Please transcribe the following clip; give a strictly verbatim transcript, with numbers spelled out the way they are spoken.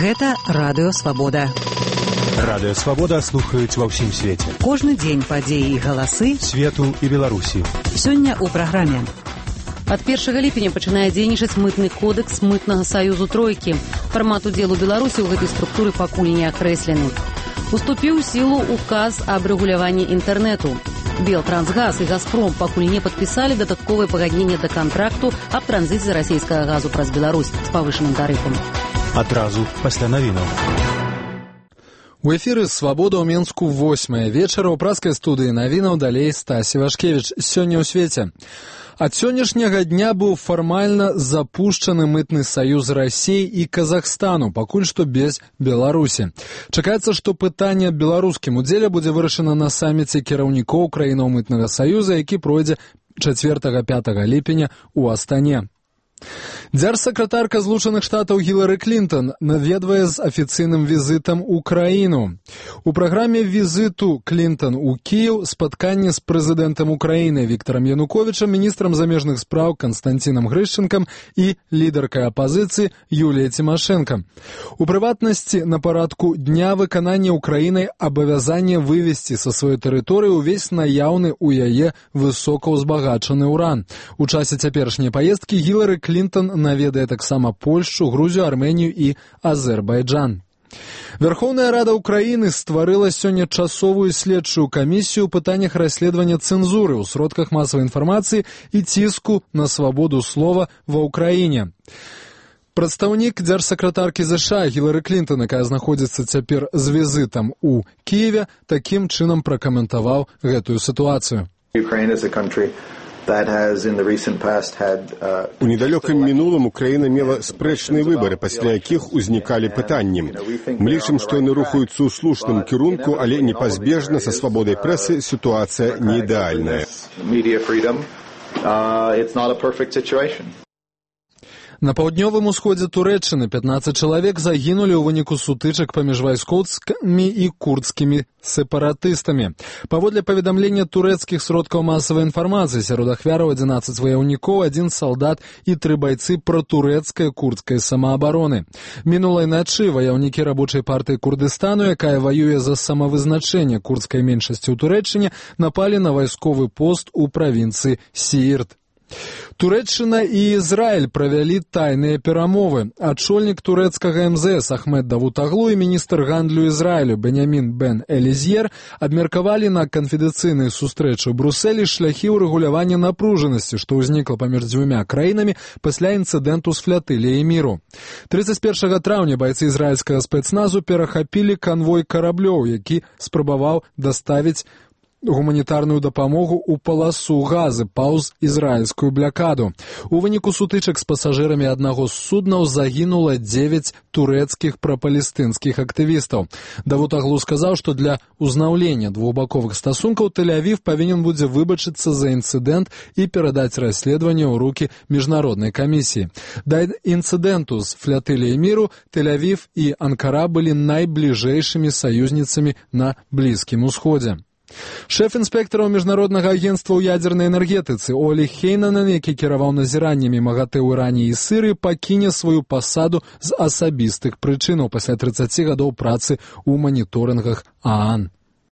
Гэта Радыё Свабода. Радыё Свабода слухаюць ва ўсім свеце. Кожны дзень падзеі і галасы свету і Беларусі. Сёння ў праграме. Ад першага ліпеня пачынае дзейнічаць мытны кодекс мытнага саюзу тройкі. Фармат удзелу Беларусі ў гэтай структуры пакуль не акрэслены. Уступіў у сілу указ аб рэгуляванні інтэрнэту. Белтрансгаз і Газпром пакуль не падпісалі дадатковае пагадненне да кантракту аб транзіце расійскага газу праз Беларусь з павышаным тарыфам. Адразу пасля навінаў. У эфіры «Свабода» ў Менску восьмая вечара. У праскай студыі навінаў далей Стасі Вашкевіч. Сёння ў свеце. Ад сённяшняга дня быў фармальна запушчаны мытны саюз Расіі і Казахстану, пакуль што без Беларусі. Чакаецца, што пытанне аб беларускім удзеле будзе вырашана на саміце кіраўнікоў краінаў мытнага саюза, які пройдзе чацвёртага-пятага ліпеня ў Астане. Дзяржсакратарка Злучаных Штатаў Гілары Клінтон наведвае з афіцыйным візітам у краіну. У праграме візіту Клінтон у Кіеў спатканне з прэзідэнтам Украіны Віктарам Януковічам, міністрам замежных спраў Канстанцінам Грышчэнкам і лідаркай апазіцыі Юліяй Цімашэнка. У прыватнасці, на парадку дня выканання Украінай абавязання вывесці са сваёй тэрыторыі ўвесь наяўны ў яе высокаўзбагачаны ўран. У часе цяперашняй паездкі Гілары Клінтон наведае таксама Польшчу, Грузію, Арменію і Азербайджан. Верховная Рада Украіны стварыла сёння часовую следчую камісію ў пытаннях расследавання цэнзуры ў сродках масавай інфармацыі і ціску на свабоду слова ва Ўкраіне. Прадстаўнік дзяржсакратаркі ЗША Гілары Клінтон, якая знаходзіцца цяпер з візітам у Кіеве, такім чынам пракаментаваў гэтую сітуацыю. У недалёкім мінулым Украіна мела спрэчныя выбары, пасля якіх узнікалі пытанні. Мы лічым, што яны рухаюцца ў слушным кірунку, але непазбежна са свабодай прэсы сітуацыя не ідэальная. На паўднёвым усходзе Турэччыны пятнаццаць чалавек загінулі ў выніку сутычак паміж вайскоўцамі і курдскімі сепаратыстамі. Паводле паведамлення турэцкіх сродкаў масавай інфармацыі, сярод ахвяраў адзінаццаць ваяўнікоў, адзін салдат і тры байцы пратурэцкай курдскай самаабароны. Мінулай начы ваяўнікі рабочай партыі Курдыстану, якая ваюе за самавызначэнне курдскай меншасці ў Турэччыне, напалі на вайсковы пост у правінцыі Сіірт. Турэччына і Ізраіль правялі тайныя перамовы. Ачольнік турэцкага эм зэ эс Ахмед Давутаглу і міністр гандлю Ізраілю Бенямін Бен Элізьер абмеркавалі на канфідэнцыйнай сустрэчы ў Брусэлі шляхі ўрэгулявання напружанасці, што ўзнікла паміж дзвюмя краінамі пасля інцыдэнту з флатыліяй міру. трыццаць першага траўня байцы ізраільскага спецназу перахапілі канвой караблёў, які спрабаваў даставіць гуманітарную дапамогу ў паласу газы паўз ізраільскую блякаду. У выніку сутычак з пасажырамі аднаго з суднаў загінула дзевяць турэцкіх прапалестынскіх актывістаў. Давутаглу сказаў, што для ўзнаўлення двухбаковых стасункаў Тель-Авів павінен будзе выбачыцца за інцыдэнт і перадаць расследаванне ў рукі міжнароднай камісіі. Да інцыдэнту з флатыліяй міру Тель-Авів і Анкара былі найбліжэйшымі саюзніцамі на Блізкім усходзе. Шэф інспектараў міжнароднага агенцтва ў ядзернай энергетыцы Олі Хейнанен, які кіраваў назіраннямі магаты ў Іране і Сырыі, пакіне сваю пасаду з асабістых прычынаў пасля трыццаці гадоў працы ў маніторынгах ААН.